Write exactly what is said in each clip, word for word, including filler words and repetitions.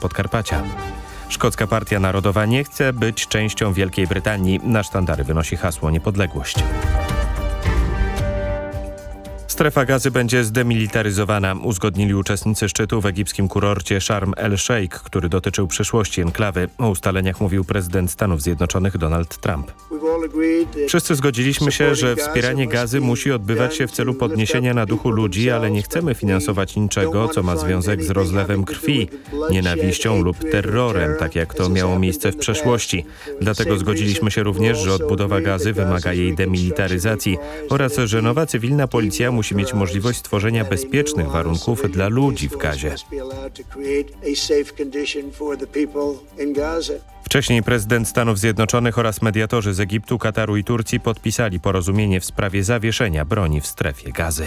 Podkarpacia. Szkocka Partia Narodowa nie chce być częścią Wielkiej Brytanii. Na sztandary wynosi hasło Niepodległość. Strefa Gazy będzie zdemilitaryzowana, uzgodnili uczestnicy szczytu w egipskim kurorcie Sharm el-Sheikh, który dotyczył przyszłości enklawy. O ustaleniach mówił prezydent Stanów Zjednoczonych Donald Trump. Wszyscy zgodziliśmy się, że wspieranie Gazy musi odbywać się w celu podniesienia na duchu ludzi, ale nie chcemy finansować niczego, co ma związek z rozlewem krwi, nienawiścią lub terrorem, tak jak to miało miejsce w przeszłości. Dlatego zgodziliśmy się również, że odbudowa Gazy wymaga jej demilitaryzacji oraz że nowa cywilna policja musi mieć możliwość stworzenia bezpiecznych warunków dla ludzi w Gazie. Wcześniej prezydent Stanów Zjednoczonych oraz mediatorzy z Egiptu, Kataru i Turcji podpisali porozumienie w sprawie zawieszenia broni w strefie Gazy.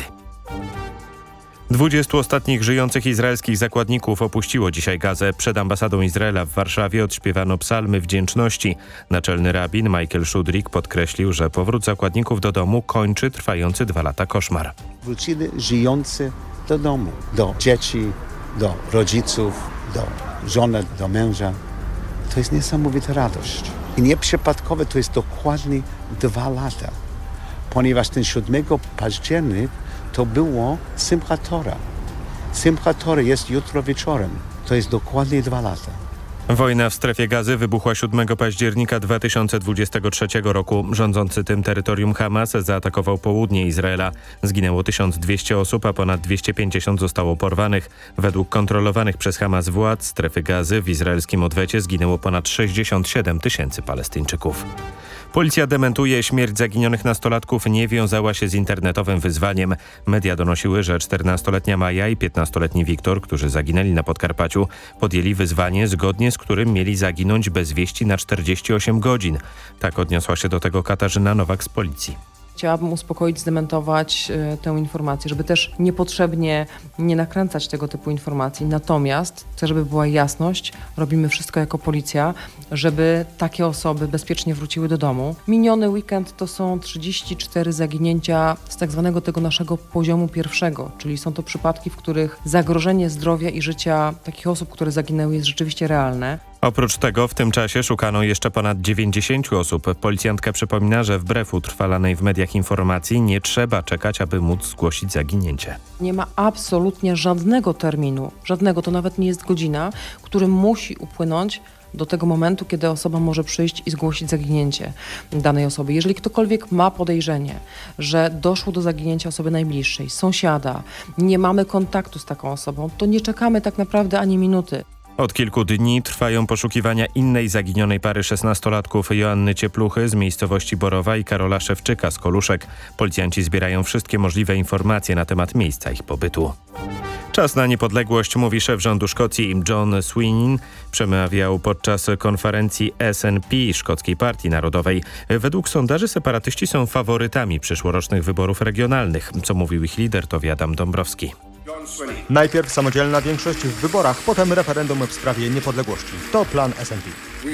Dwudziestu ostatnich żyjących izraelskich zakładników opuściło dzisiaj Gazę. Przed ambasadą Izraela w Warszawie odśpiewano psalmy wdzięczności. Naczelny rabin Michael Schudrick podkreślił, że powrót zakładników do domu kończy trwający dwa lata koszmar. Wrócili żyjący do domu, do dzieci, do rodziców, do żony, do męża. To jest niesamowita radość. I nieprzypadkowe to jest dokładnie dwa lata, ponieważ ten siódmego października to było Simchat Torah. Simchat Torah jest jutro wieczorem. To jest dokładnie dwa lata. Wojna w strefie Gazy wybuchła siódmego października dwa tysiące dwudziestego trzeciego roku. Rządzący tym terytorium Hamas zaatakował południe Izraela. Zginęło tysiąc dwieście osób, a ponad dwieście pięćdziesiąt zostało porwanych. Według kontrolowanych przez Hamas władz strefy Gazy w izraelskim odwecie zginęło ponad sześćdziesiąt siedem tysięcy Palestyńczyków. Policja dementuje, śmierć zaginionych nastolatków nie wiązała się z internetowym wyzwaniem. Media donosiły, że czternastoletnia Maja i piętnastoletni Wiktor, którzy zaginęli na Podkarpaciu, podjęli wyzwanie, zgodnie z którym mieli zaginąć bez wieści na czterdzieści osiem godzin. Tak odniosła się do tego Katarzyna Nowak z policji. Chciałabym uspokoić, zdementować y, tę informację, żeby też niepotrzebnie nie nakręcać tego typu informacji. Natomiast chcę, żeby była jasność, robimy wszystko jako policja, żeby takie osoby bezpiecznie wróciły do domu. Miniony weekend to są trzydzieści cztery zaginięcia z tak zwanego tego naszego poziomu pierwszego, czyli są to przypadki, w których zagrożenie zdrowia i życia takich osób, które zaginęły, jest rzeczywiście realne. Oprócz tego w tym czasie szukano jeszcze ponad dziewięćdziesięciu osób. Policjantka przypomina, że wbrew utrwalanej w mediach informacji nie trzeba czekać, aby móc zgłosić zaginięcie. Nie ma absolutnie żadnego terminu, żadnego, to nawet nie jest godzina, który musi upłynąć do tego momentu, kiedy osoba może przyjść i zgłosić zaginięcie danej osoby. Jeżeli ktokolwiek ma podejrzenie, że doszło do zaginięcia osoby najbliższej, sąsiada, nie mamy kontaktu z taką osobą, to nie czekamy tak naprawdę ani minuty. Od kilku dni trwają poszukiwania innej zaginionej pary szesnastolatków Joanny Ciepluchy z miejscowości Borowa i Karola Szewczyka z Koluszek. Policjanci zbierają wszystkie możliwe informacje na temat miejsca ich pobytu. Czas na niepodległość, mówi szef rządu Szkocji John Sweeney. Przemawiał podczas konferencji S N P Szkockiej Partii Narodowej. Według sondaży separatyści są faworytami przyszłorocznych wyborów regionalnych. Co mówił ich lider, to Adam Dąbrowski. Najpierw samodzielna większość w wyborach, potem referendum w sprawie niepodległości. To plan S N P.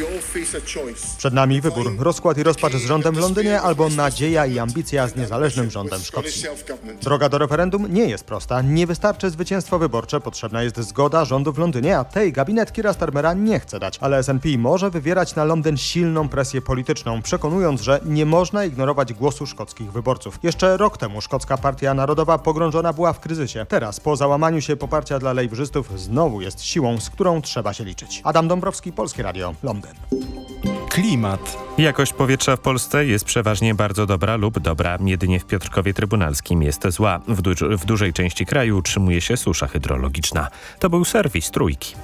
Przed nami wybór, rozkład i rozpacz z rządem w Londynie albo nadzieja i ambicja z niezależnym rządem Szkocji. Droga do referendum nie jest prosta. Nie wystarczy zwycięstwo wyborcze, potrzebna jest zgoda rządu w Londynie, a tej gabinet Keira Starmera nie chce dać. Ale S N P może wywierać na Londyn silną presję polityczną, przekonując, że nie można ignorować głosu szkockich wyborców. Jeszcze rok temu Szkocka Partia Narodowa pogrążona była w kryzysie. Teraz, po załamaniu się poparcia dla lejbrzystów, znowu jest siłą, z którą trzeba się liczyć. Adam Dąbrowski, Polskie Radio, Londyn. Klimat. Jakość powietrza w Polsce jest przeważnie bardzo dobra lub dobra. Jedynie w Piotrkowie Trybunalskim jest zła. W, du- w dużej części kraju utrzymuje się susza hydrologiczna. To był serwis Trójki.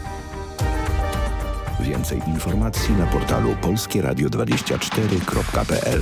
Więcej informacji na portalu polskie radio dwadzieścia cztery kropka p l.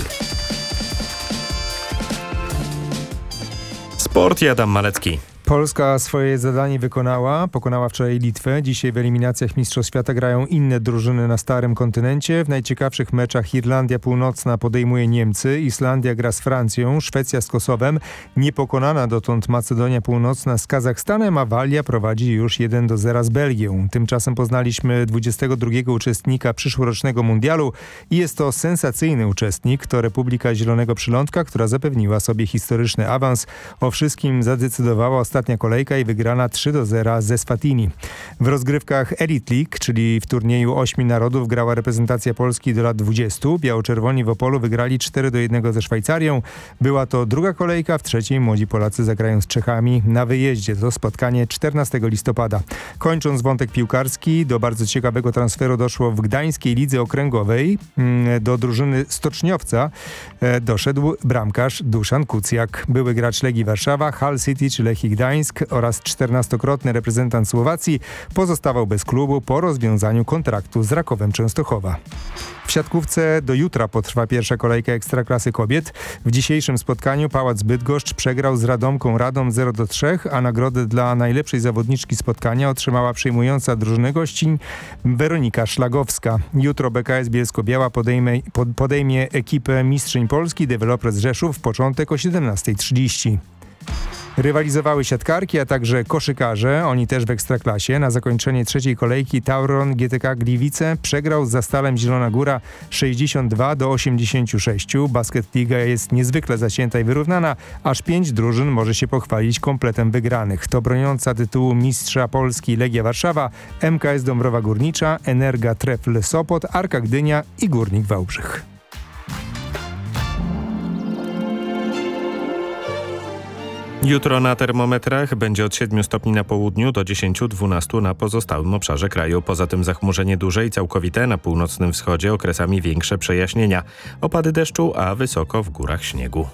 Sport i Adam Malecki. Polska swoje zadanie wykonała, pokonała wczoraj Litwę. Dzisiaj w eliminacjach Mistrzostw Świata grają inne drużyny na starym kontynencie. W najciekawszych meczach Irlandia Północna podejmuje Niemcy, Islandia gra z Francją, Szwecja z Kosowem, niepokonana dotąd Macedonia Północna z Kazachstanem, a Walia prowadzi już jeden do zera z Belgią. Tymczasem poznaliśmy dwudziestego drugiego uczestnika przyszłorocznego mundialu i jest to sensacyjny uczestnik. To Republika Zielonego Przylądka, która zapewniła sobie historyczny awans. O wszystkim zadecydowała ostatnio ostatnia kolejka i wygrana trzy do zera ze Swatini. W rozgrywkach Elite League, czyli w turnieju ośmiu narodów, grała reprezentacja Polski do lat dwudziestu. Biało-czerwoni w Opolu wygrali cztery do jednego ze Szwajcarią. Była to druga kolejka, w trzeciej młodzi Polacy zagrają z Czechami na wyjeździe. To spotkanie czternastego listopada. Kończąc wątek piłkarski, do bardzo ciekawego transferu doszło w Gdańskiej Lidze Okręgowej. Do drużyny Stoczniowca doszedł bramkarz Duszan Kucjak. Były gracz Legii Warszawa, Hull City czy Lechii Gdańsk oraz czternastokrotny reprezentant Słowacji pozostawał bez klubu po rozwiązaniu kontraktu z Rakowem Częstochowa. W siatkówce do jutra potrwa pierwsza kolejka Ekstraklasy kobiet. W dzisiejszym spotkaniu Pałac Bydgoszcz przegrał z Radomką Radom zero do trzech, a nagrodę dla najlepszej zawodniczki spotkania otrzymała przyjmująca drużynę gościń Weronika Szlagowska. Jutro B K S Bielsko-Biała podejmie, podejmie ekipę mistrzyń Polski Developers Rzeszów w początek o siedemnasta trzydzieści. Rywalizowały siatkarki, a także koszykarze, oni też w Ekstraklasie. Na zakończenie trzeciej kolejki Tauron G T K Gliwice przegrał z Zastalem Zielona Góra sześćdziesiąt dwa do osiemdziesięciu sześciu. Basketliga jest niezwykle zacięta i wyrównana, aż pięć drużyn może się pochwalić kompletem wygranych. To broniąca tytułu mistrza Polski Legia Warszawa, M K S Dąbrowa Górnicza, Energa Trefl Sopot, Arka Gdynia i Górnik Wałbrzych. Jutro na termometrach będzie od siedmiu stopni na południu do dziesięciu do dwunastu na pozostałym obszarze kraju. Poza tym zachmurzenie duże i całkowite, na północnym wschodzie okresami większe przejaśnienia. Opady deszczu, a wysoko w górach śniegu.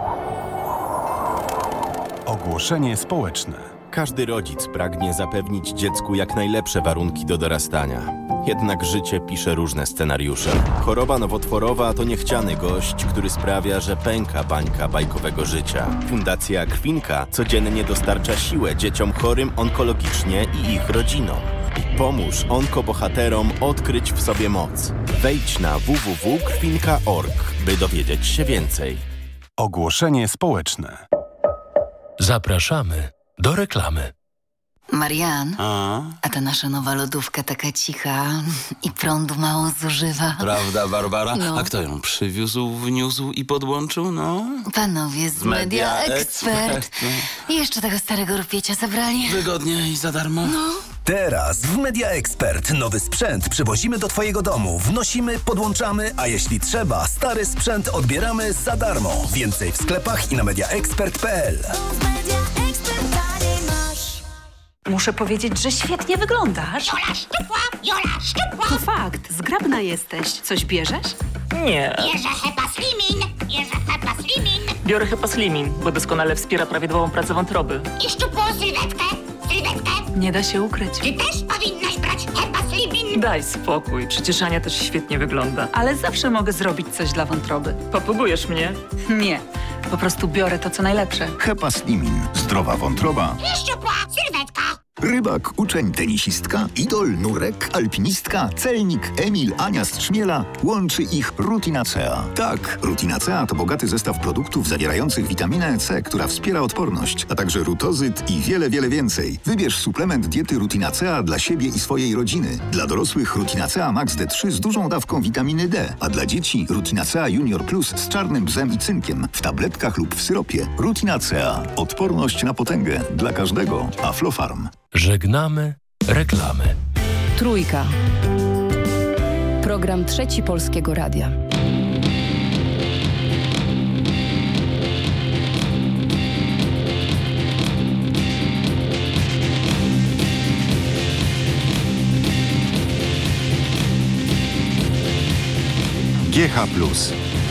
Ogłoszenie społeczne. Każdy rodzic pragnie zapewnić dziecku jak najlepsze warunki do dorastania. Jednak życie pisze różne scenariusze. Choroba nowotworowa to niechciany gość, który sprawia, że pęka bańka bajkowego życia. Fundacja Krwinka codziennie dostarcza siłę dzieciom chorym onkologicznie i ich rodzinom. Pomóż onkobohaterom odkryć w sobie moc. Wejdź na w w w kropka krwinka kropka org, by dowiedzieć się więcej. Ogłoszenie społeczne. Zapraszamy do reklamy. Marian, A? a ta nasza nowa lodówka taka cicha i prądu mało zużywa. Prawda, Barbara? No. A kto ją przywiózł, wniósł i podłączył, no? Panowie z, z Media, Media Expert. Expert. I jeszcze tego starego rupiecia zabrali. Wygodnie i za darmo. No. Teraz w Media Expert nowy sprzęt przywozimy do twojego domu. Wnosimy, podłączamy, a jeśli trzeba, stary sprzęt odbieramy za darmo. Więcej w sklepach i na media expert kropka p l. Muszę powiedzieć, że świetnie wyglądasz. Jola szczupła, Jola szczupła. To fakt, zgrabna jesteś. Coś bierzesz? Nie. Bierze Hepa Slimin, bierze Hepa Slimin. Biorę Hepa Slimin, bo doskonale wspiera prawidłową pracę wątroby. I szczupłą sylwetkę, sylwetkę. Nie da się ukryć. Ty też powinnaś brać Hepa Slimin. Daj spokój, przecież Ania też świetnie wygląda. Ale zawsze mogę zrobić coś dla wątroby. Papugujesz mnie? Nie, po prostu biorę to, co najlepsze. Hepa Slimin. Zdrowa wątroba. I szczupła sylwetka. Rybak, uczeń, tenisistka, idol, nurek, alpinistka, celnik, Emil, Ania z Trzmiela. Łączy ich Rutinacea. Tak, Rutinacea to bogaty zestaw produktów zawierających witaminę C, która wspiera odporność, a także rutozyt i wiele, wiele więcej. Wybierz suplement diety Rutinacea dla siebie i swojej rodziny. Dla dorosłych Rutinacea Max D trzy z dużą dawką witaminy D, a dla dzieci Rutinacea Junior Plus z czarnym bzem i cynkiem w tabletkach lub w syropie. Rutinacea. Odporność na potęgę dla każdego. Aflofarm. Żegnamy reklamy. Trójka. Program Trzeci Polskiego Radia. G H plus.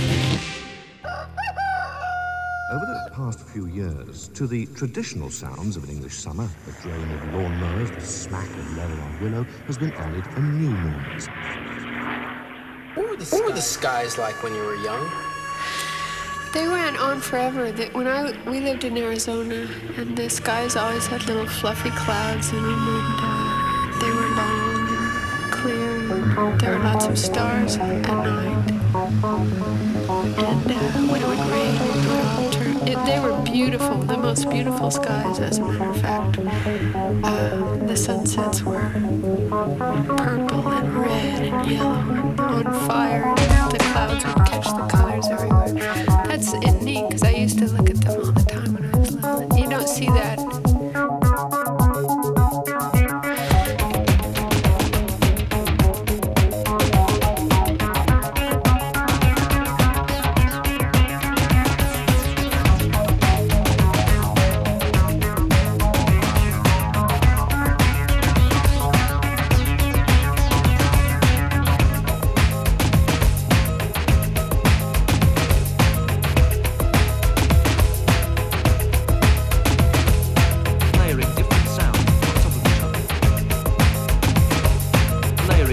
Over the past few years, to the traditional sounds of an English summer, the drone of lawnmowers, the smack of leather on willow, has been added a new noise. What were the, what were the skies like when you were young? They went on forever. They, when I we lived in Arizona, and the skies always had little fluffy clouds in them, and uh, they were long and clear. And there were lots of stars at night. And uh, when it would rain, it would all turn. It, they were beautiful, the most beautiful skies, as a matter of fact. Uh, the sunsets were purple and red and yellow and on fire. And the clouds would catch the colors everywhere. That's it, neat, because I used to look at them all the time when I was little. You don't see that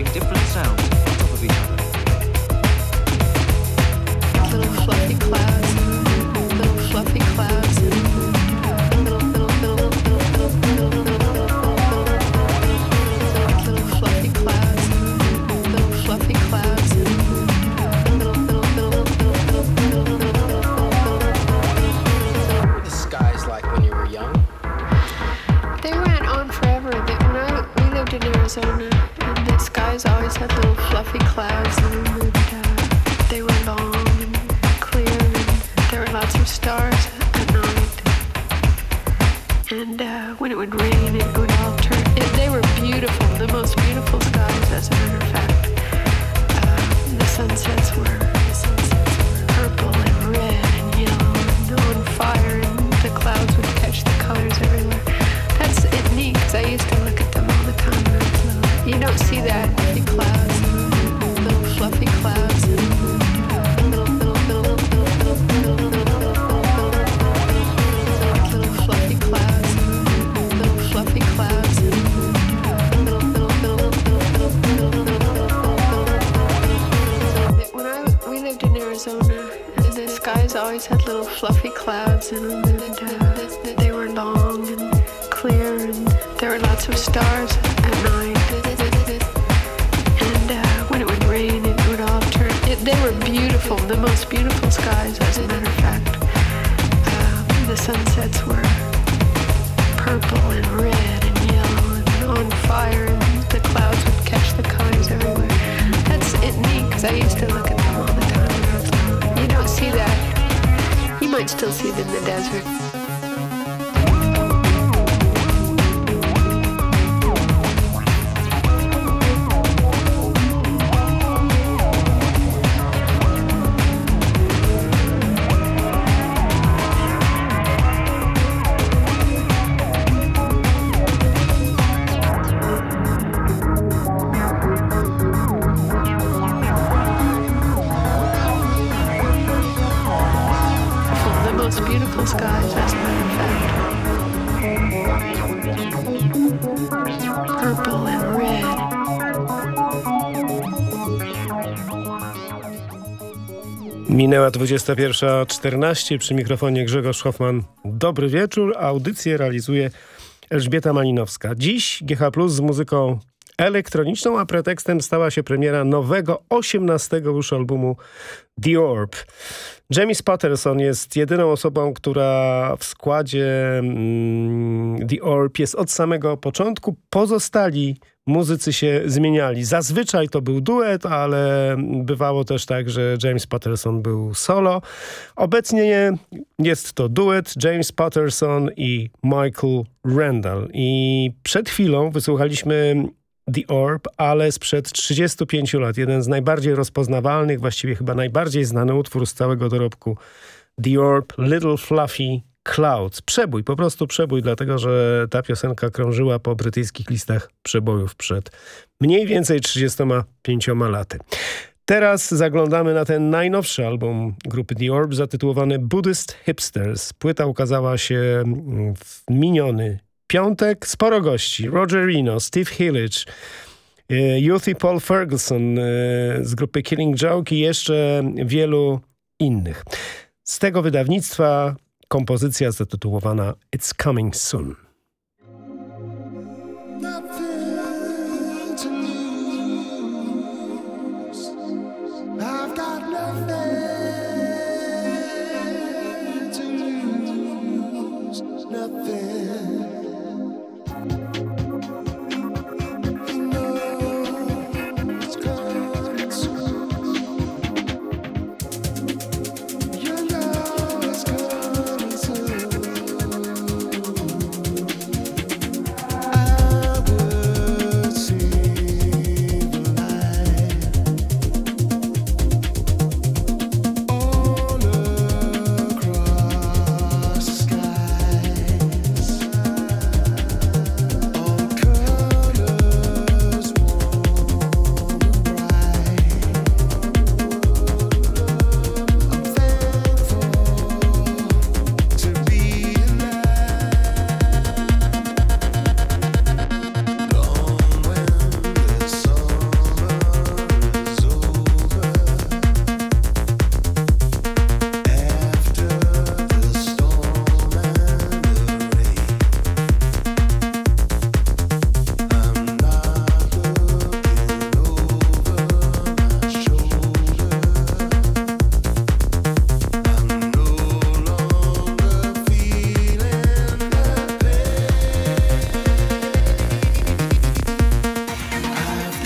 layering different sounds on top of each other. Little fluffy clouds, little fluffy clouds, little, little, little, little, little, little, little fluffy clouds, little fluffy clouds, little, little, little, little, little, The skies like when you were young. They went on forever. They, when I we lived in Arizona, and the skies always had little fluffy clouds in them, and uh, they were long and clear, and there were lots of stars at night. And uh, when it would rain, it would all turn. It, they were beautiful, the most beautiful skies, as a matter of fact. Uh, the sunsets were the sunsets were purple and red and yellow and on fire, and the clouds would catch the colors everywhere. That's it neat, because I used to look at them all the time when I was little. You don't see that fluffy clouds, little fluffy clouds, little, little, little, little, little, little, little fluffy clouds, little fluffy clouds, little, little, little, little, little. When I we lived in Arizona, and the skies always had little fluffy clouds in them, and uh, they were long and clear, and there were lots of stars at night. And uh, when it would rain, it would all turn. It, they were beautiful, the most beautiful skies, as a matter of fact. Uh, the sunsets were purple and red and yellow and on fire, and the clouds would catch the colors everywhere. That's it neat, because I used to look at them all the time when I was little. You don't see that. You might still see them in the desert. Beautiful skies, as a matter of fact. Purple and red. Minęła dwudziesta pierwsza czternaście, przy mikrofonie Grzegorz Hoffman. Dobry wieczór, audycję realizuje Elżbieta Malinowska. Dziś G H plus z muzyką elektroniczną, a pretekstem stała się premiera nowego, osiemnastego już albumu The Orb. James Patterson jest jedyną osobą, która w składzie mm, The Orb jest od samego początku. Pozostali muzycy się zmieniali. Zazwyczaj to był duet, ale bywało też tak, że James Patterson był solo. Obecnie jest to duet James Patterson i Michael Randall. I przed chwilą wysłuchaliśmy The Orb, ale sprzed trzydziestu pięciu lat. Jeden z najbardziej rozpoznawalnych, właściwie chyba najbardziej znany utwór z całego dorobku. The Orb, Little Fluffy Clouds. Przebój, po prostu przebój, dlatego że ta piosenka krążyła po brytyjskich listach przebojów przed mniej więcej trzydziestoma pięcioma laty. Teraz zaglądamy na ten najnowszy album grupy The Orb, zatytułowany Buddhist Hipsters. Płyta ukazała się w miniony piątek. Sporo gości. Roger Reno, Steve Hillage, Youthy Paul Ferguson z grupy Killing Joke i jeszcze wielu innych. Z tego wydawnictwa kompozycja zatytułowana It's Coming Soon.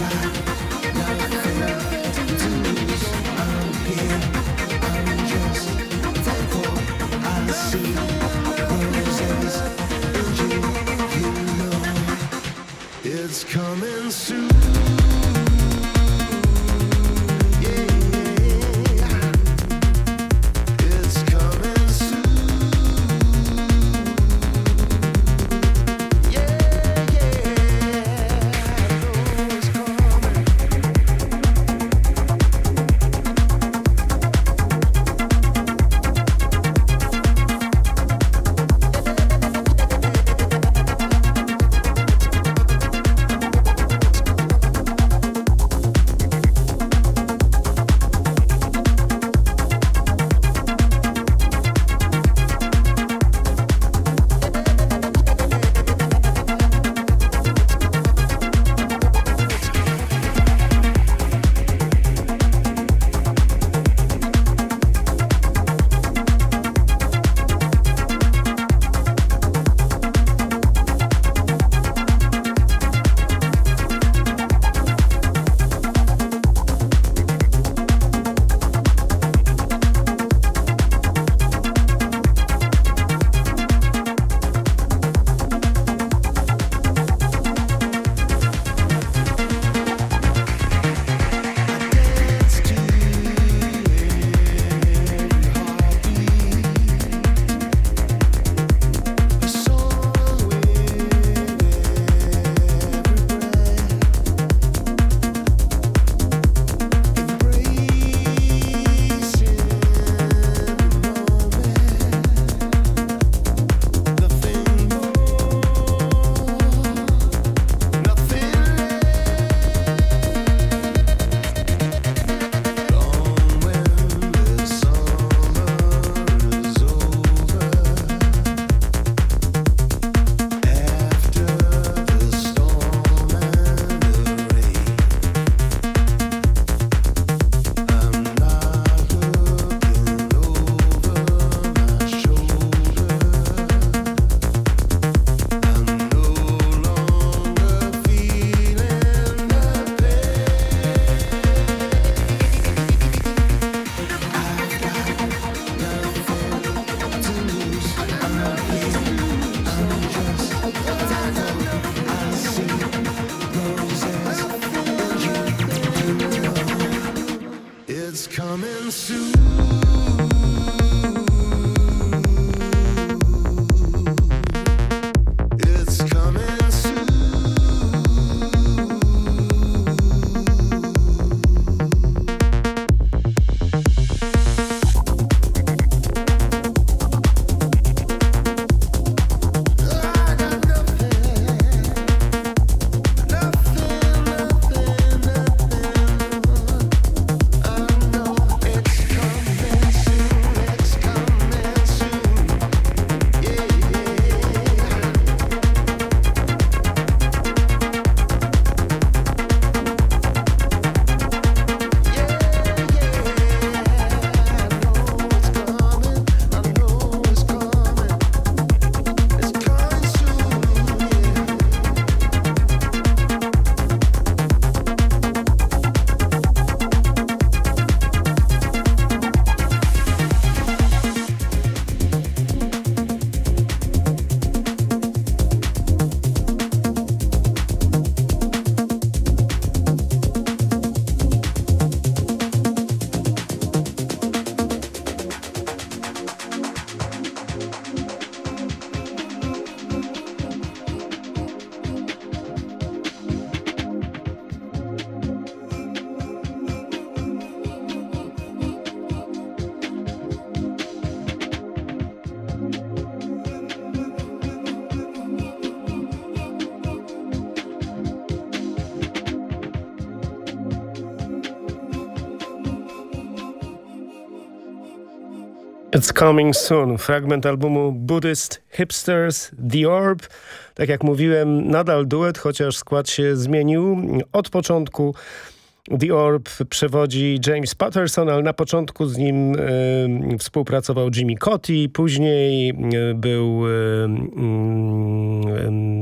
It's Coming Soon, fragment albumu Buddhist Hipsters, The Orb. Tak jak mówiłem, nadal duet, chociaż skład się zmienił. Od początku The Orb przewodzi James Patterson, ale na początku z nim y, współpracował Jimmy Cauty, później y, był y, y,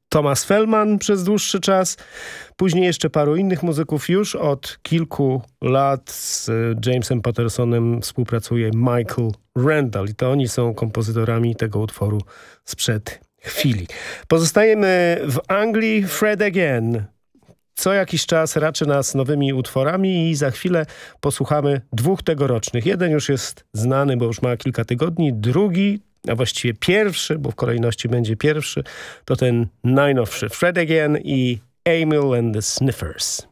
Thomas Feldman przez dłuższy czas. Później jeszcze paru innych muzyków. Już od kilku lat z Jamesem Pattersonem współpracuje Michael Randall i to oni są kompozytorami tego utworu sprzed chwili. Pozostajemy w Anglii. Fred Again co jakiś czas raczy nas nowymi utworami i za chwilę posłuchamy dwóch tegorocznych. Jeden już jest znany, bo już ma kilka tygodni. Drugi, a właściwie pierwszy, bo w kolejności będzie pierwszy, to ten najnowszy. Fred Again i Emil and the Sniffers.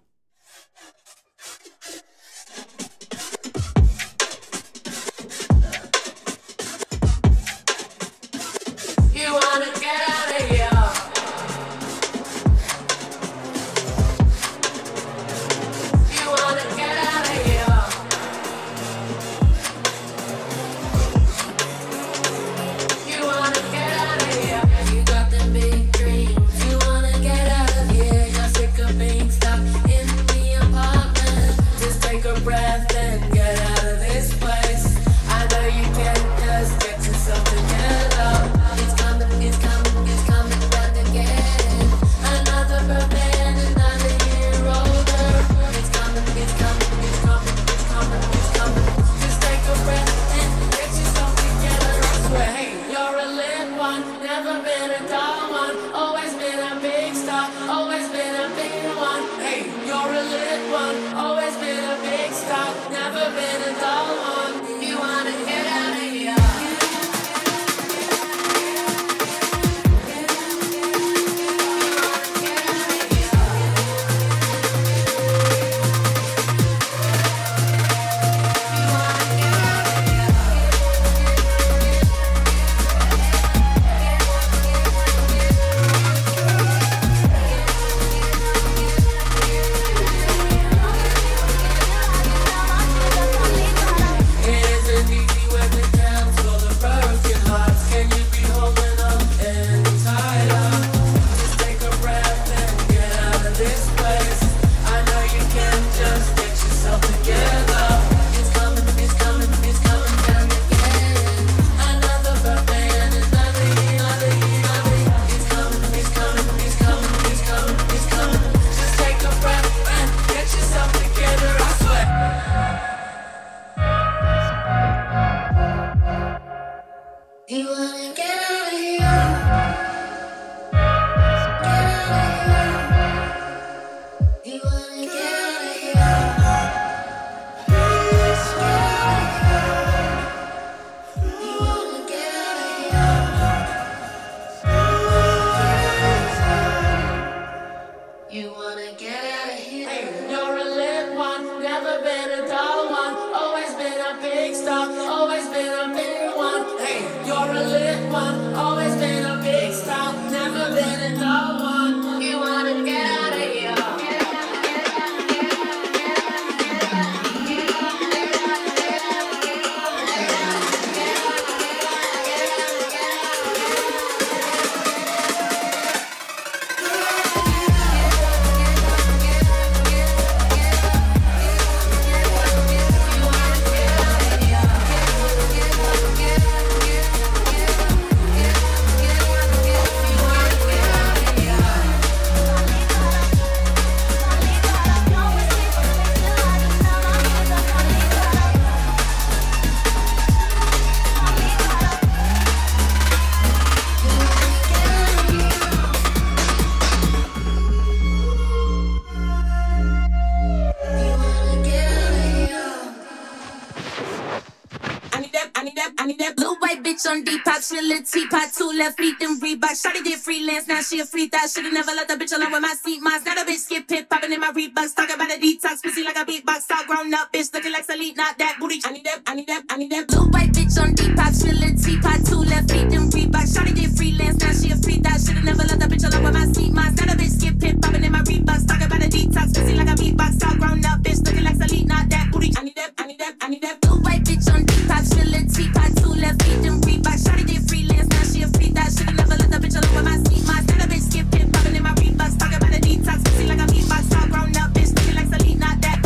On Depop, she a little teapot, two left feet, them Reebok. Shawty did freelance, now she a free thought. Shoulda never let the bitch alone with my seat mods. Now the bitch skip hip, popping in my Reeboks. Talking about a detox, pussy like a beatbox. All grown up, bitch looking like Salute, not that booty. I need that, I need that, I need that. Blue white bitch on Depop, she a little teapot, two left feet, them Reebok. Shawty did freelance, now she a free thought. Shoulda never let the bitch alone with my seat mods. Now the bitch skip hip, popping in my Reeboks. Talking about a detox, pussy like a beatbox. All grown up, bitch looking like Salute, not that booty. I need that, I need that, I need that. Blue white bitch on Depop, she a little teapot, two left feet, them Reebok. Shawty did freelance, now she a free thought. Shoulda never let the bitch alone with my seat mods. Now the bitch skip hip, popping in my Reeboks. Talking about a detox, pussy like a beatbox. All grown up, bitch looking like Salute, not that booty. Could have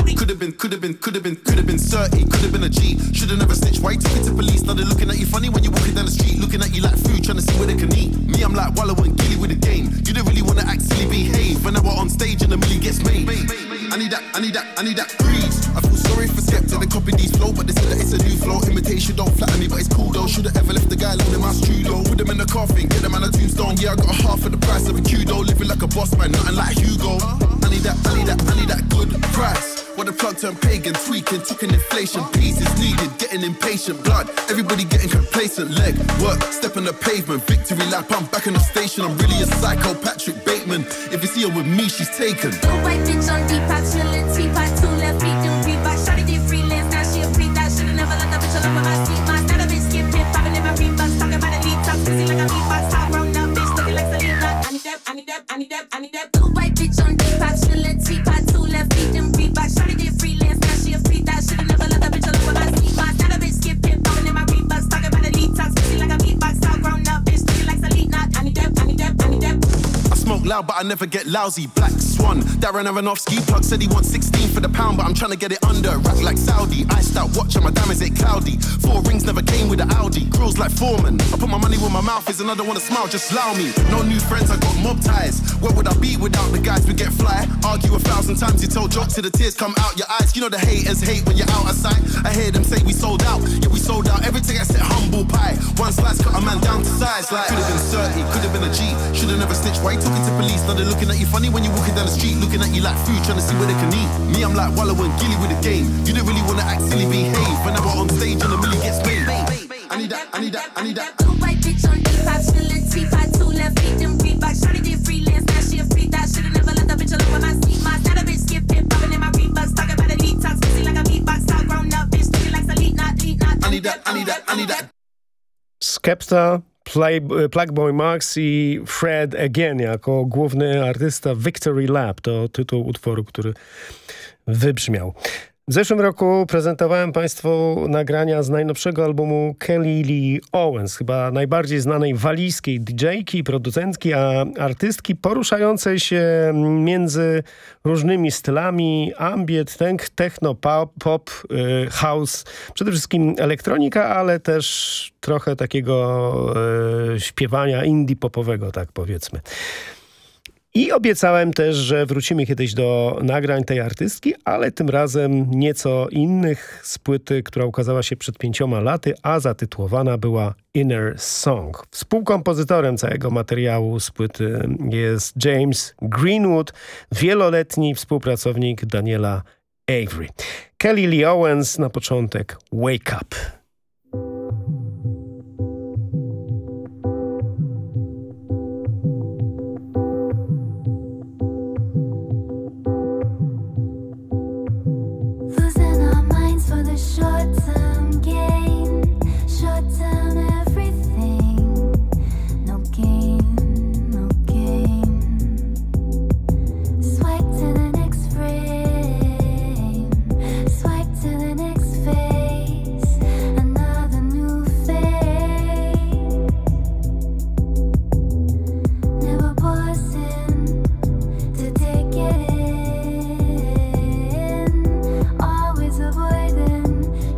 been, could have been, could have been, could have been thirty, could have been a G. Should have never snitched. Why you took it to police? Now they're looking at you funny when you're walking down the street, looking at you like food, trying to see where they can eat. Me, I'm like Wallow and Gilly with the game. You don't really want to act silly, behave. When I were on stage and the million gets made. I need that, I need that, I need that breeze. I feel sorry for Skepta, they copy these flow, but they say that it's a new flow. Imitation don't flatter me, but it's cool though. Should've ever left the guy alone in my studio. Put them in the coffin, get them on a tombstone. Yeah, I got a half of the price of a Kudo. Living like a boss man, nothing like Hugo. I need that, I need that, I need that good price. When the plug turned pagan, tweaking, took an inflation. Peace is needed, getting impatient. Blood, everybody getting complacent. Leg, work, step on the pavement. Victory lap, I'm back in the station. I'm really a psycho, Patrick Bateman. If you see her with me, she's taken. No white bitch on Depop, chillin', teapot, two left feet, them Reebok. Shawty did freelance, now she a freak. That should've never let that bitch alone with my seat. My style, a bitch skip hip, poppin' in my Reeboks. Talking about a lead top, busy like a beatbox. Top grown up, bitch, looking like Selena. I need that, I need that, I need that, I need that. No white bitch on Depop, chillin', teapot, two left feet, them Reebok. Shawty did freelance, now she a freak. That should've never let that bitch alone with my seat. My style, a bitch skip hip, poppin' in my Reeboks. Talking about a lead top, busy like a beatbox. Top grown up, bitch, looking like Selena. I need that, I need that, I need that. I smoke loud, but I never get lousy. Black Swan, Darren Aronofsky. Plug said he wants sixteen for the pound, but I'm trying to get it under. Rack like Saudi. Iced out watch and my diamonds ain't cloudy. Four rings never came with an Audi. Grills like Foreman. I put my money where my mouth is and I don't want to smile, just allow me. No new friends, I got mob ties. Where would I be without the guys we get fly? Argue a thousand times, you tell jokes till the tears come out your eyes. You know the haters hate when you're out of sight. I hear them say we sold out, yeah we sold out. Everything I said humble pie. One slice cut a man down to size. Like could have been thirty, could have been a G. Should have never snitched. Why you talking to police? Now they're looking at you funny when you're walking down the street, looking at you like food, trying to see where they can eat. Me, I'm like Wallow and Gilly with the game. You don't really want to act silly, behave. When I were on stage and the million gets made. I need that, I need that, I need that. No white bitch on Depop, chillin', teapot, two left feet, them Reebok. Shawty did freelance, now she a freak. That should've never let that bitch alone with my seat. My style, a bitch skip hip, poppin' in my Reeboks. Talking about a lead top, busy like a beatbox. Top grown up, bitch, looking like Selena. I need that, I need that, I need that. Skepta, Play, Plugboy Max i Fred Again jako główny artysta. Victory Lap to tytuł utworu, który wybrzmiał. W zeszłym roku prezentowałem Państwu nagrania z najnowszego albumu Kelly Lee Owens, chyba najbardziej znanej walijskiej didżejki, producentki, a artystki poruszającej się między różnymi stylami: ambient, techno, pop, pop, house, przede wszystkim elektronika, ale też trochę takiego e, śpiewania indie popowego, tak powiedzmy. I obiecałem też, że wrócimy kiedyś do nagrań tej artystki, ale tym razem nieco innych, z płyty, która ukazała się przed pięcioma laty, a zatytułowana była Inner Song. Współkompozytorem całego materiału z płyty jest James Greenwood, wieloletni współpracownik Daniela Avery. Kelly Lee Owens na początek Wake Up. Short-term gain, short-term everything. No gain, no gain. Swipe to the next frame, swipe to the next face. Another new phase. Never pausing to take it in. Always avoiding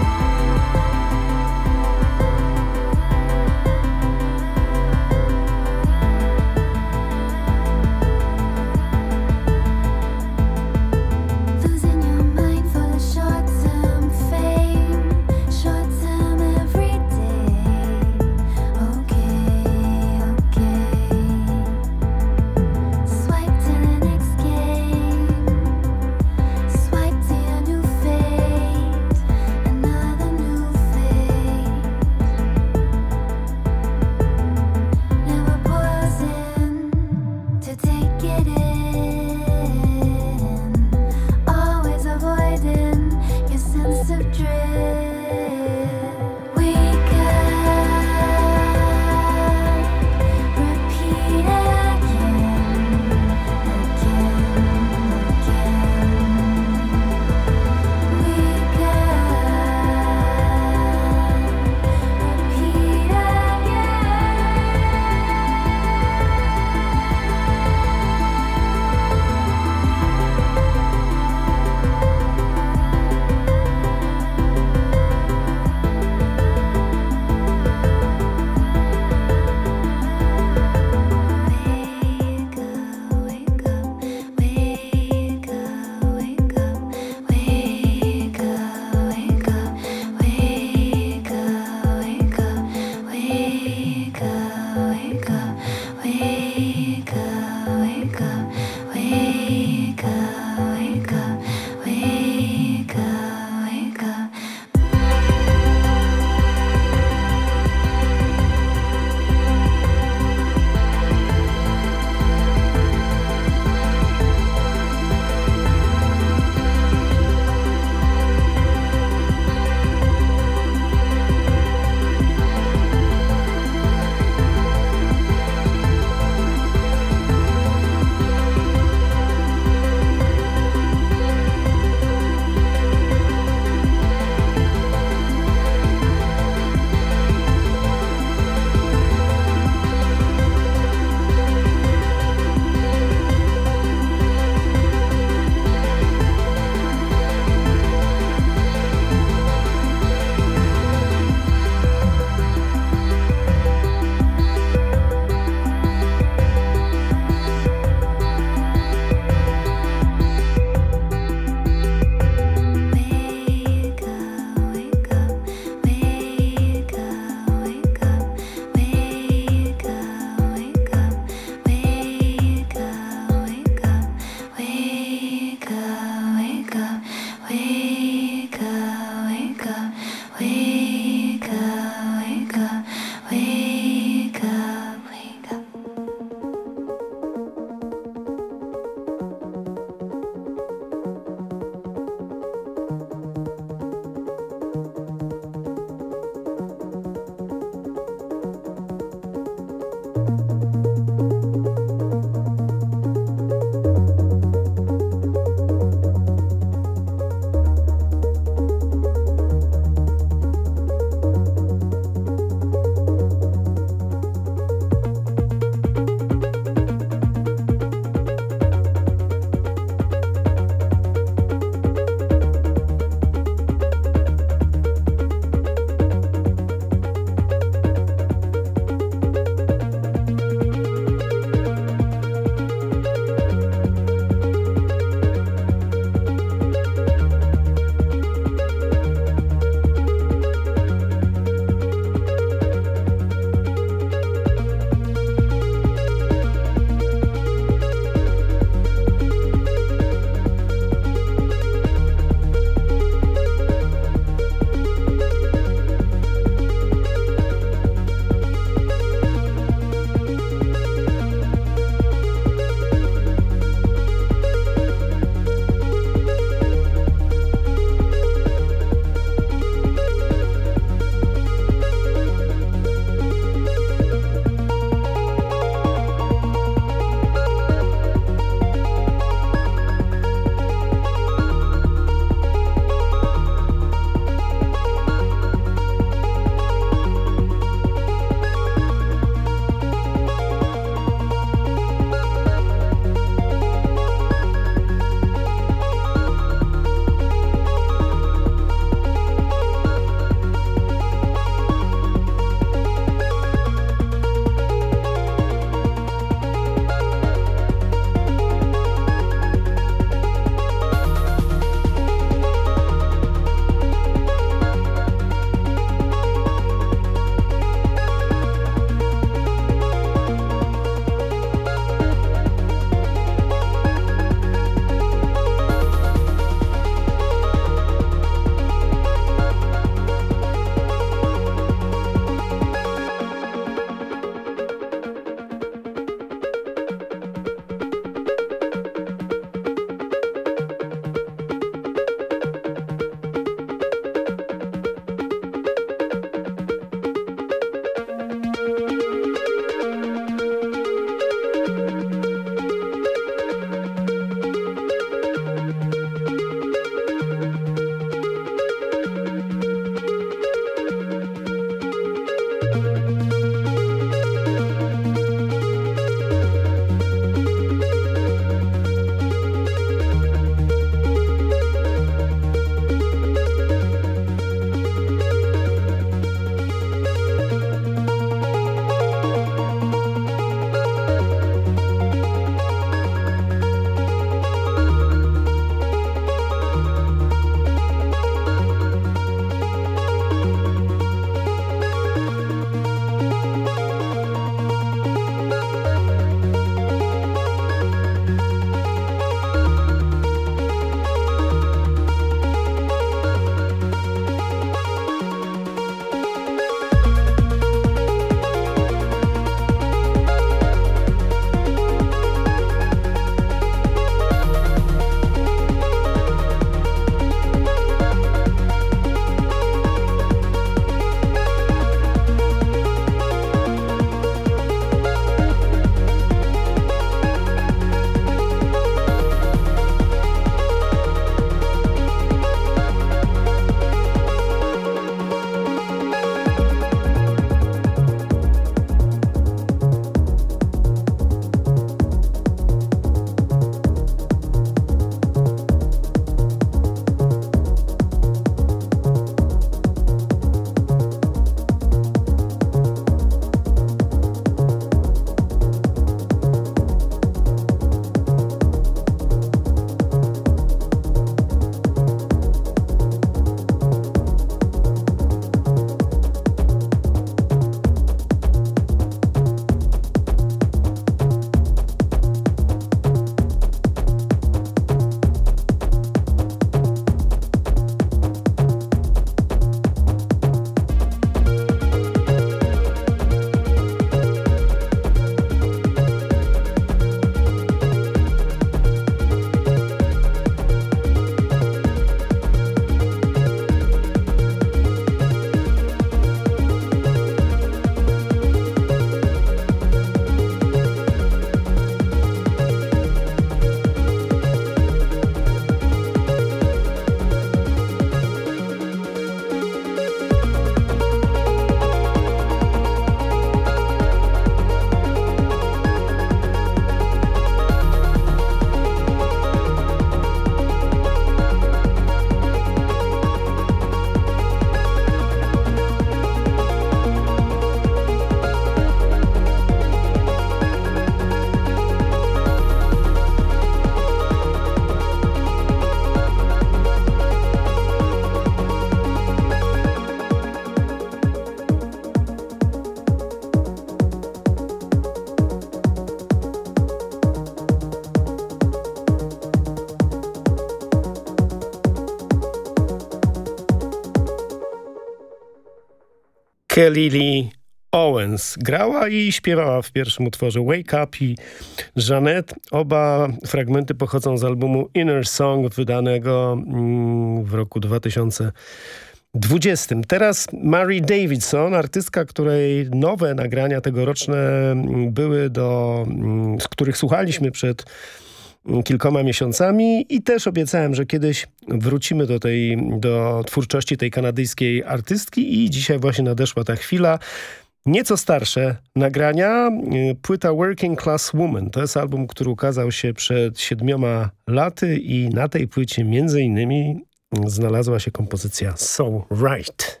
Kelly Lee Owens grała i śpiewała w pierwszym utworze Wake Up i Jeanette. Oba fragmenty pochodzą z albumu Inner Song wydanego w roku dwa tysiące dwudziestym. Teraz Mary Davidson, artystka, której nowe nagrania tegoroczne były do, z których słuchaliśmy przed kilkoma miesiącami i też obiecałem, że kiedyś wrócimy do tej, do twórczości tej kanadyjskiej artystki i dzisiaj właśnie nadeszła ta chwila. Nieco starsze nagrania, płyta Working Class Woman. To jest album, który ukazał się przed siedmioma laty i na tej płycie między innymi znalazła się kompozycja So Right.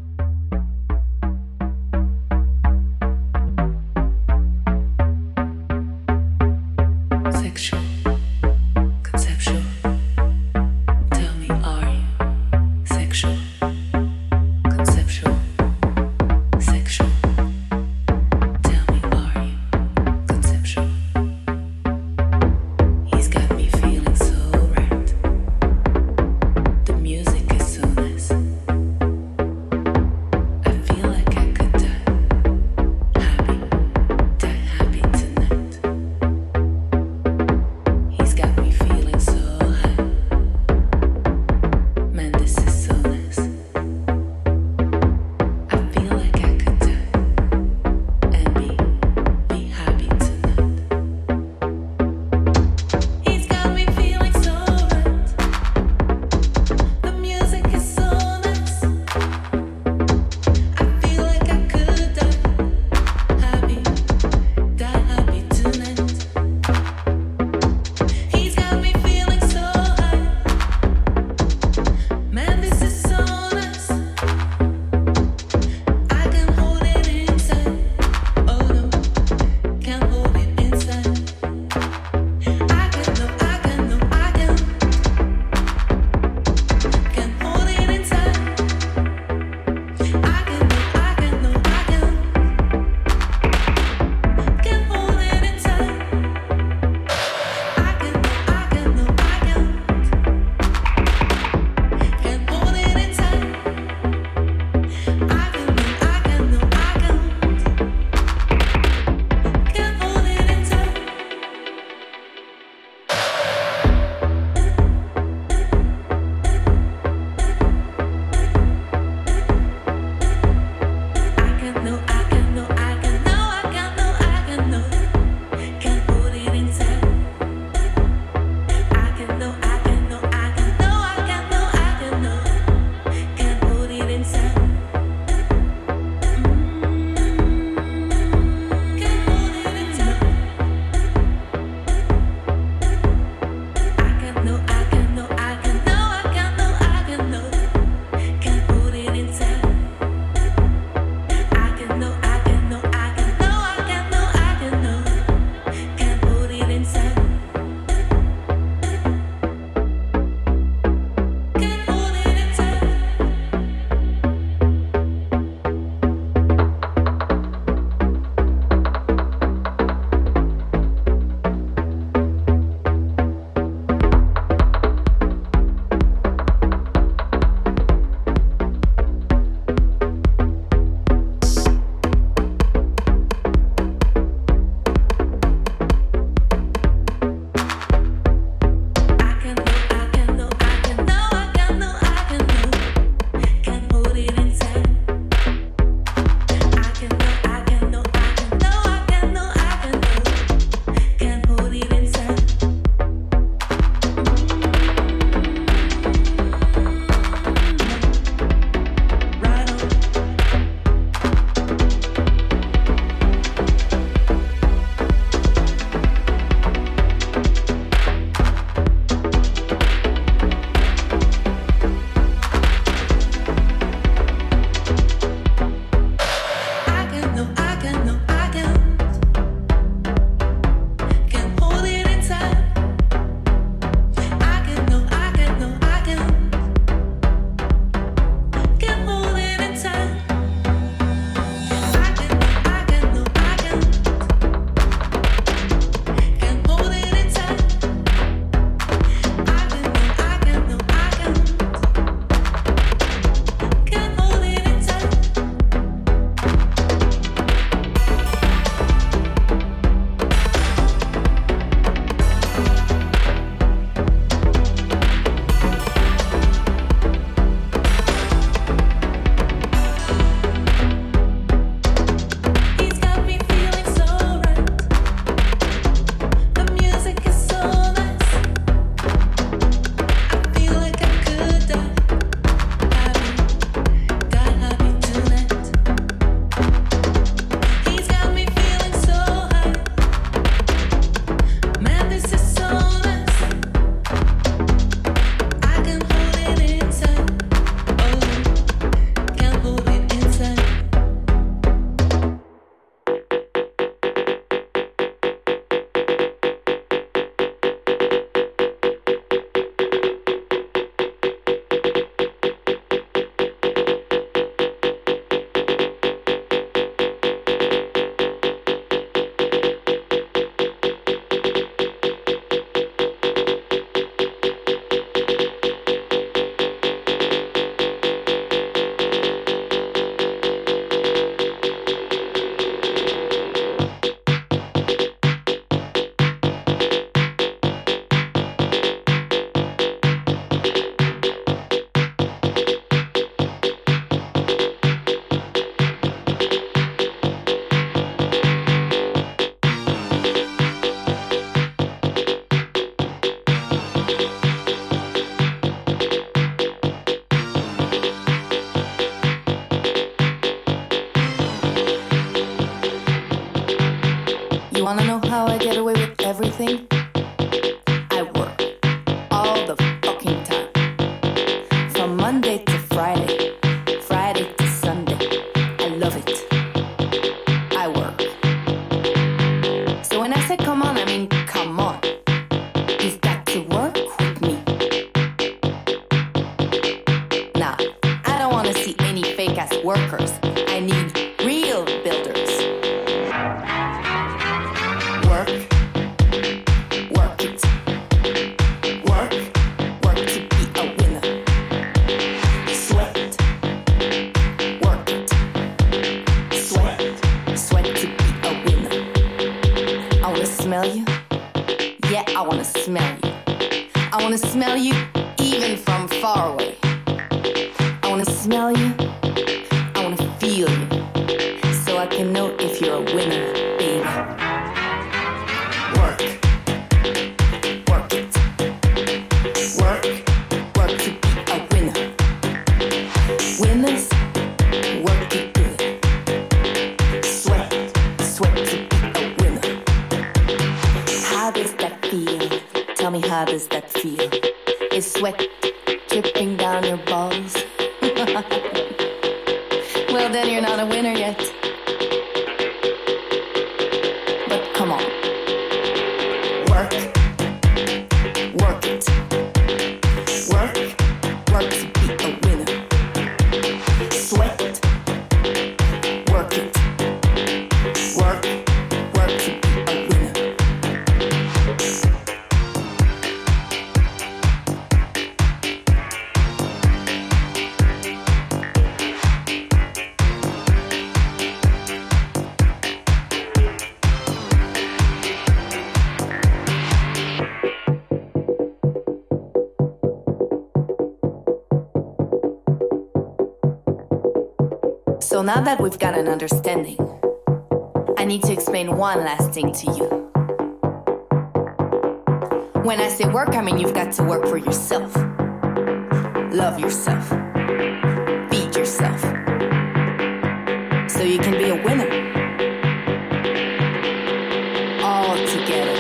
Sexual, conceptual. Tell me, are you sexual, conceptual, sexual? Tell me, are you conceptual? He's got me feeling so right. The music is so nice. thing? I work all the fucking time. From Monday to Friday, Friday to Sunday. I love it. I work. So when I say come on, I mean come on. You've got to work with me. Nah, I don't want to see any fake ass workers. I need real builders. Work, work it. Work, work to be a winner. Sweat, work it. Sweat, sweat to be a winner. I wanna smell you. Yeah, I wanna smell you. I wanna smell you even from far away. I wanna smell you. I wanna feel you. So I can know if you're a winner, baby. Work, work it. Work, work to be a winner. Winners, work it good. Sweat, sweat to be a winner. How does that feel? Tell me, how does that feel? Is sweat dripping down your balls? Well, then you're not a winner yet. But come on. Work, work it. Work, work to be a winner. Sweat, work it. Work, work to be a winner. So now that we've got an understanding, I need to explain one last thing to you. When I say work, I mean you've got to work for yourself. Love yourself. Feed yourself. So you can be a winner. All together.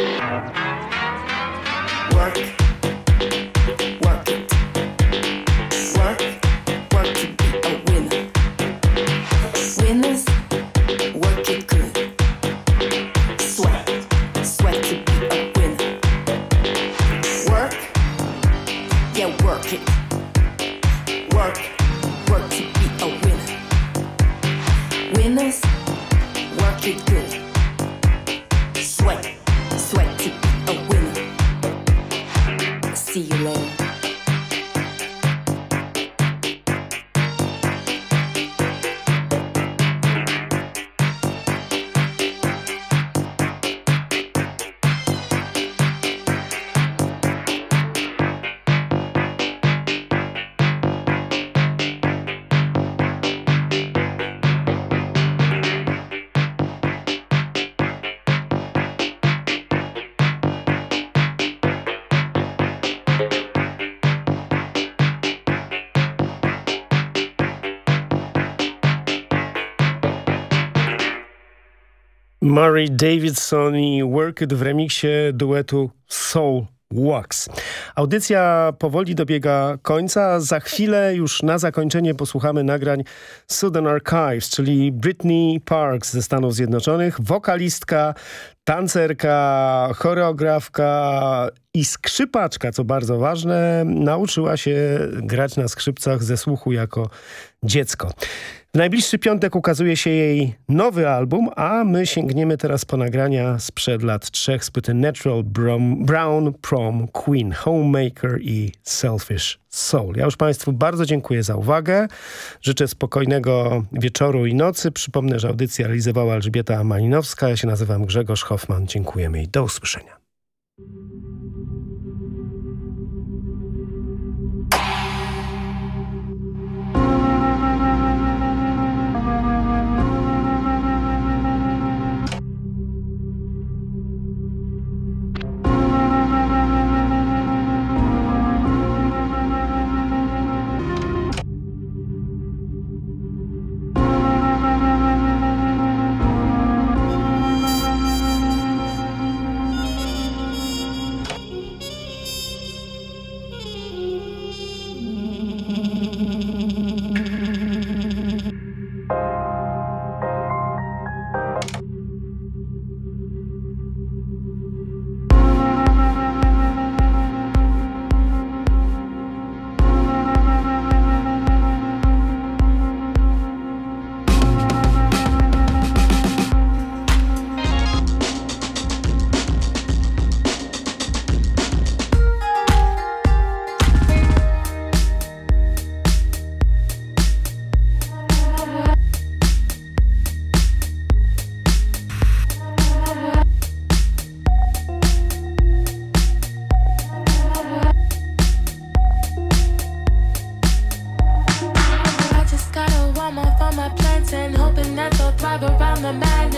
Work. Work it. Work. Work to be a winner. Winners, work it good. Sweat, sweat to be a winner. Work, yeah, work it. Work, work to be a winner. Winners, work it good. Sweat, sweat to be a winner. See you later. Murray Davidson i Work It w remiksie duetu Soul Wax. Audycja powoli dobiega końca. Za chwilę już na zakończenie posłuchamy nagrań Southern Archives, czyli Brittany Parks ze Stanów Zjednoczonych, wokalistka, tancerka, choreografka i skrzypaczka, co bardzo ważne, nauczyła się grać na skrzypcach ze słuchu jako dziecko. W najbliższy piątek ukazuje się jej nowy album, a my sięgniemy teraz po nagrania sprzed lat trzech z płyty Natural Brown Prom Queen, Homemaker i Selfish Soul. Ja już Państwu bardzo dziękuję za uwagę. Życzę spokojnego wieczoru i nocy. Przypomnę, że audycję realizowała Elżbieta Malinowska. Ja się nazywam Grzegorz Hoffman. Dziękujemy i do usłyszenia.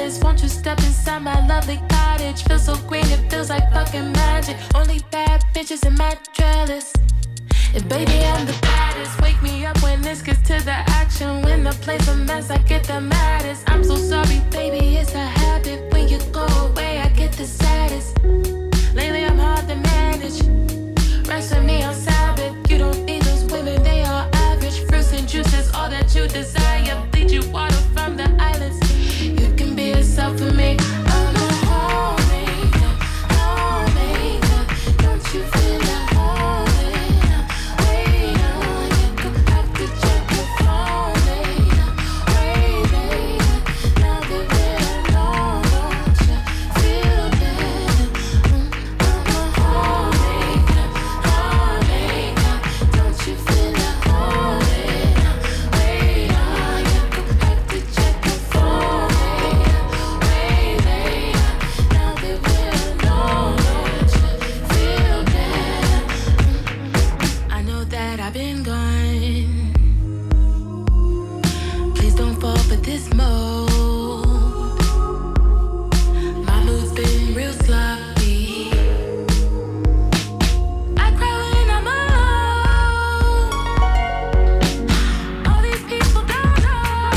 baddest. Won't you step inside my lovely cottage? Feels so green, it feels like fucking magic. Only bad bitches in my trellis. And baby, I'm the baddest. Wake me up when this gets to the action. When the play's a mess, I get the maddest. I'm so sorry, baby, it's a habit. When you go away, I get the saddest. Lately, I'm hard to manage. Rest with me on Sabbath. You don't need those women, they are average. Fruits and juices, all that you desire. Bleed you water from the islands. You can be yourself for me. I'm a homemaker, homemaker. Don't you feel at home? Wait on, you go have to check your phone later. Wait later, now that we're alone, don't you feel better? I'm a homemaker, homemaker. Don't you feel at home? Wait on, you go have to check your phone later. Wait later, now that we're alone, don't you feel better? I know that I've been gone. Please don't fall for this mode. My mood's been real sloppy. I cry when I'm alone. All these people don't know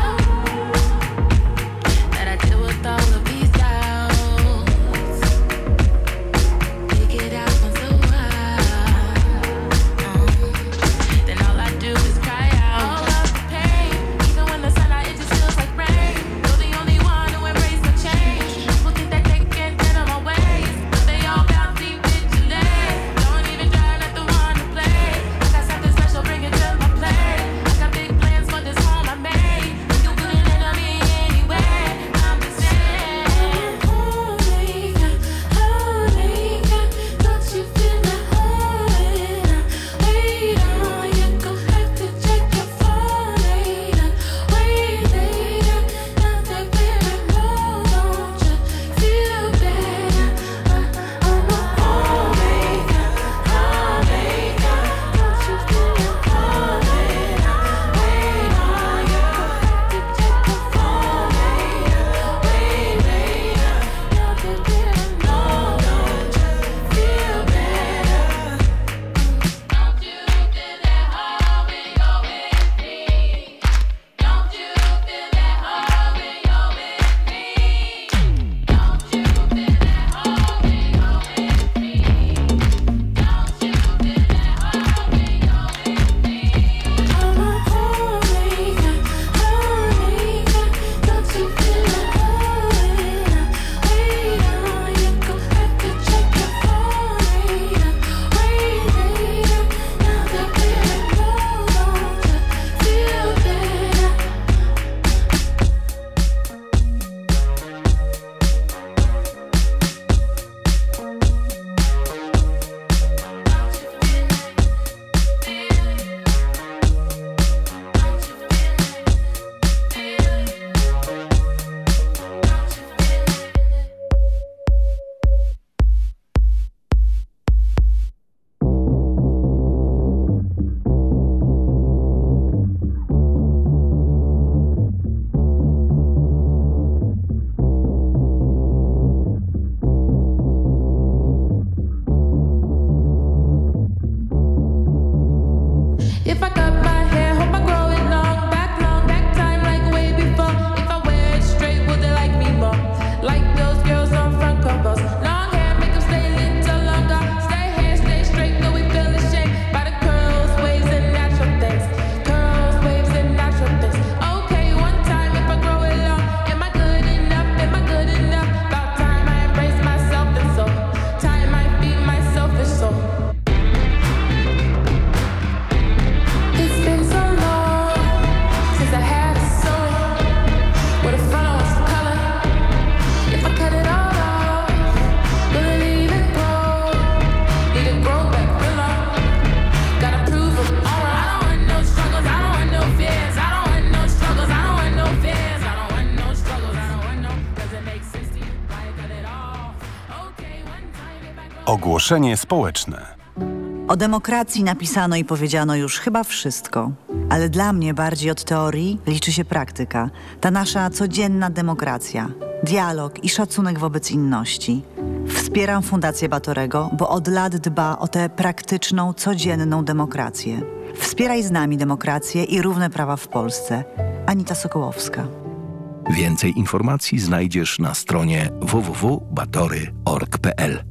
that I deal with all of these doubts. Take it out once a while. Then all I do is cry out. All of the pain, even when the sun out, it just feels like rain. You're the only one who embrace the change. People think that they can get on my ways, but they all bouncy vigilant. Don't even try not to wanna play. I got something special, bring it to my plate. I got big plans for this home I made. You couldn't end me anyway. I'm just saying, homemaker, homemaker. Don't you feel at home? Wait on, you go have to check your phone later. Wait later, now that we're alone, don't you feel better? I'm a homemaker, homemaker. Don't you feel at home? Wait on, you go have to check your phone later. Wait later, now that we're alone, don't you feel better? Don't you feel at home when you're with me? Don't you feel at home when you're with me? Don't you feel at home when you're with me? Don't you feel at home when you're with me? I'm a homemaker, homemaker. Don't you feel at home? Wait on, you go have to check your phone later. Wait later, now that we're alone, don't you feel better? If I cut my hair, hope I grow it long, back long, back time like way before. If I wear it straight, will they like me more? Like those girls on front covers. Long hair, make them stay little longer. Stay hair, stay straight, though we feel ashamed by the curls, waves, and natural things. Curls, waves, and natural things. Okay, one time if I grow it long, am I good enough? Am I good enough? About time I embrace myself and so. Time I feed my selfish soul. It's been so long since I had a soul. What if I was color? If I cut it all off, will it even grow? Need to grow back real long. Gotta prove it all right. I don't want no struggles, I don't want no fears. I don't want no struggles, I don't want no fears. I don't want no struggles, I don't want no. Does it make sense to you? Why cut it off? Okay, one time if I grow. Ogłoszenie społeczne. O demokracji napisano i powiedziano już chyba wszystko. Ale dla mnie bardziej od teorii liczy się praktyka. Ta nasza codzienna demokracja. Dialog i szacunek wobec inności. Wspieram Fundację Batorego, bo od lat dba o tę praktyczną, codzienną demokrację. Wspieraj z nami demokrację i równe prawa w Polsce. Anita Sokołowska. Więcej informacji znajdziesz na stronie w w w kropka batory kropka org kropka p l.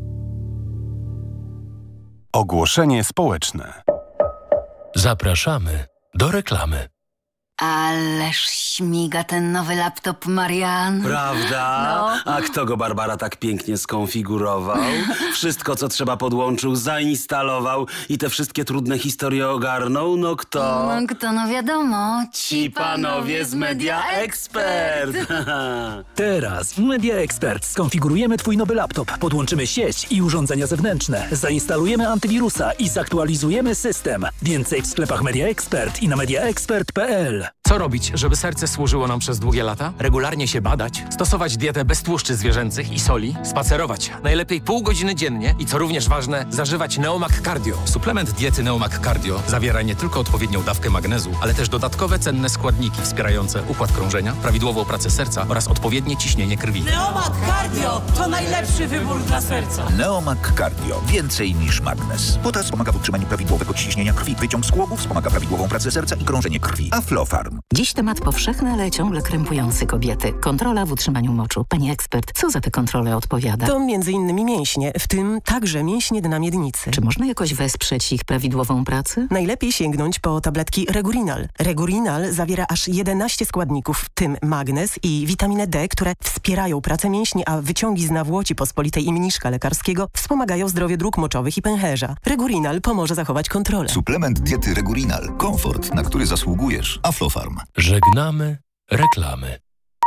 Ogłoszenie społeczne. Zapraszamy do reklamy. Ależ śmiga ten nowy laptop, Marian. Prawda? No. A kto go, Barbara, tak pięknie skonfigurował? Wszystko, co trzeba, podłączył, zainstalował i te wszystkie trudne historie ogarnął? No kto? No kto, no wiadomo. Ci panowie z Media Expert. Teraz w Media Expert skonfigurujemy Twój nowy laptop, podłączymy sieć i urządzenia zewnętrzne, zainstalujemy antywirusa i zaktualizujemy system. Więcej w sklepach Media Expert i na media expert kropka p l. Co robić, żeby serce służyło nam przez długie lata? Regularnie się badać, stosować dietę bez tłuszczy zwierzęcych i soli, spacerować, najlepiej pół godziny dziennie i co również ważne, zażywać Neomag Cardio. Suplement diety Neomag Cardio zawiera nie tylko odpowiednią dawkę magnezu, ale też dodatkowe cenne składniki wspierające układ krążenia, prawidłową pracę serca oraz odpowiednie ciśnienie krwi. Neomag Cardio to najlepszy wybór dla serca. Neomag Cardio. Więcej niż magnez. Potas wspomaga w utrzymaniu prawidłowego ciśnienia krwi. Wyciąg z kłobów wspomaga prawidłową pracę serca i krążenie krwi. Aflofarm. Dziś temat powszechny, ale ciągle krępujący kobiety. Kontrola w utrzymaniu moczu. Pani ekspert, co za te kontrole odpowiada? To między innymi mięśnie, w tym także mięśnie dna miednicy. Czy można jakoś wesprzeć ich prawidłową pracę? Najlepiej sięgnąć po tabletki Regurinal. Regurinal zawiera aż jedenaście składników, w tym magnez i witaminę D, które wspierają pracę mięśni, a wyciągi z nawłoci pospolitej i mniszka lekarskiego wspomagają zdrowie dróg moczowych i pęcherza. Regurinal pomoże zachować kontrolę. Suplement diety Regurinal. Komfort, na który zasługujesz. Aflofarm. Żegnamy reklamy.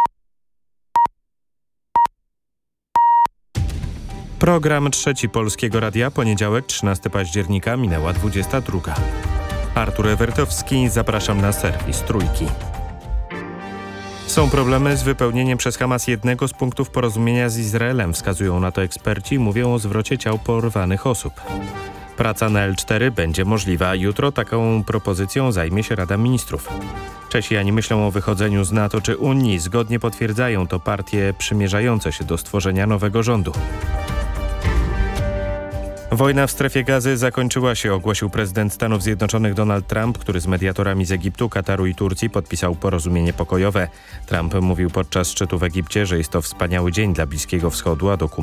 Program Trzeci Polskiego Radia, poniedziałek, trzynastego października, minęła dwudziesta druga. Artur Ewertowski, zapraszam na serwis Trójki. Są problemy z wypełnieniem przez Hamas jednego z punktów porozumienia z Izraelem, wskazują na to eksperci i mówią o zwrocie ciał porwanych osób. Praca na L cztery będzie możliwa. Jutro taką propozycją zajmie się Rada Ministrów. Czesi myślą o wychodzeniu z NATO czy Unii. Zgodnie potwierdzają to partie przymierzające się do stworzenia nowego rządu. Wojna w strefie Gazy zakończyła się, ogłosił prezydent Stanów Zjednoczonych Donald Trump, który z mediatorami z Egiptu, Kataru i Turcji podpisał porozumienie pokojowe. Trump mówił podczas szczytu w Egipcie, że jest to wspaniały dzień dla Bliskiego Wschodu, a dokument